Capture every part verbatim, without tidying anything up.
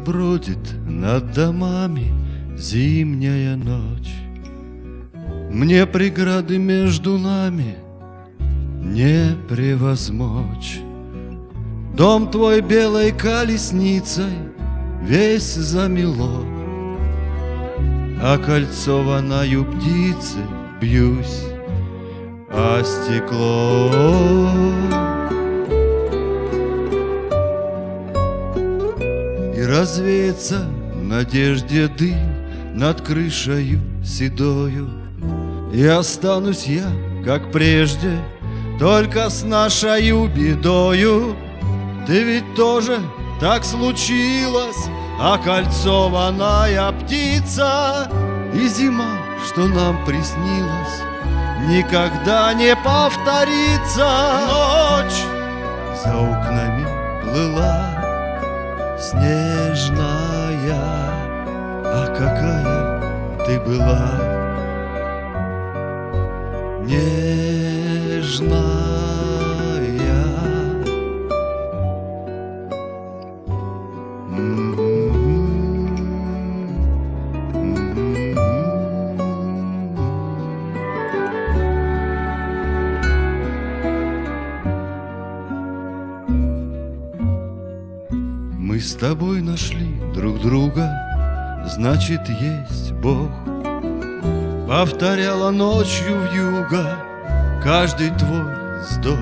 бродит над домами зимняя ночь. Мне преграды между нами не превозмочь. Дом твой белой колесницей весь замело, окольцованною птицы бьюсь о стекло. И развеется в надежде дым над крышею седою, и останусь я, как прежде, только с нашею бедою. Ты ведь тоже так случилось, окольцованная птица, и зима, что нам приснилась, никогда не повторится. Ночь за окнами плыла снежная, а какая ты была нежная. Мы с тобой нашли друг друга, значит, есть Бог. Повторяла ночью вьюга каждый твой вздох.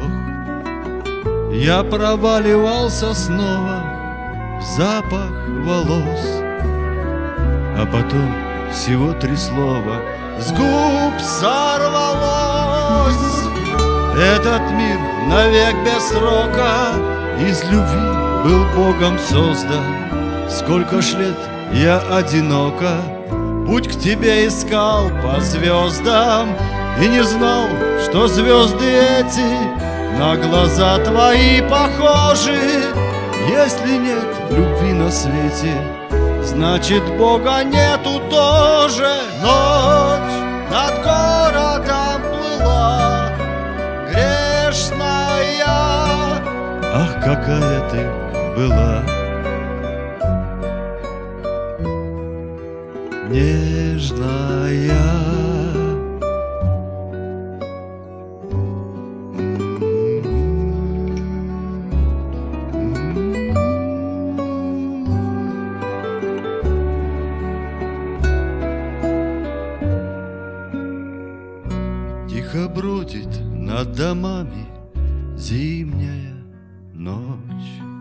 Я проваливался снова в запах волос, а потом всего три слова с губ сорвалось. Этот мир навек без срока из любви был Богом создан. Сколько ж лет я одиноко путь к тебе искал по звездам, и не знал, что звезды эти на глаза твои похожи. Если нет любви на свете, значит, Бога нету тоже. Ночь над городом плыла грешная, ах, какая ты была нежная. Тихо бродит над домами зимняя ночь.